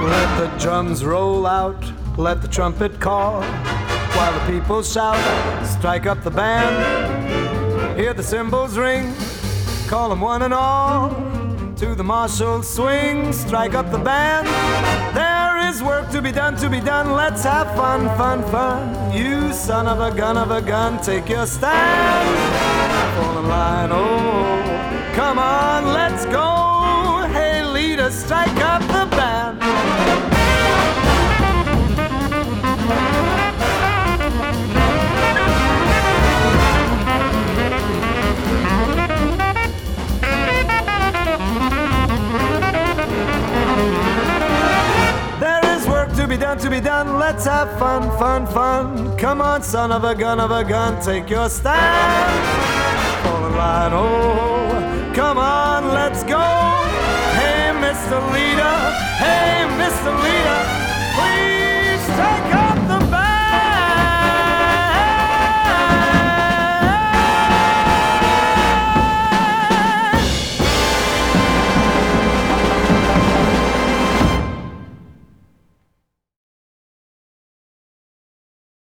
Let the drums roll out, let the trumpet call, while the people shout, strike up the band. Hear the cymbals ring, call them one and all. To the martial swing, strike up the band. There is work to be done, let's have fun, fun, fun. You son of a gun, take your stand. Fall in line, oh, come on, let's go. Hey leader, strike up the band. To be done, let's have fun, fun, fun. Come on, son of a gun, take your stand. Fall in line, oh, come on, let's go. Hey, Mr. Leader, hey, Mr. Leader,